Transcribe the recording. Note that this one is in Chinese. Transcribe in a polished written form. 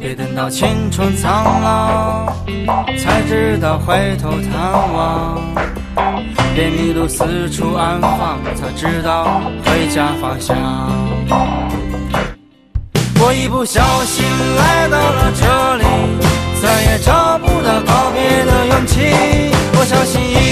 别等到青春苍老，才知道回头探望。别迷路四处安放，才知道回家方向。我一不小心来到了这里，再也找不到告别的勇气。我相信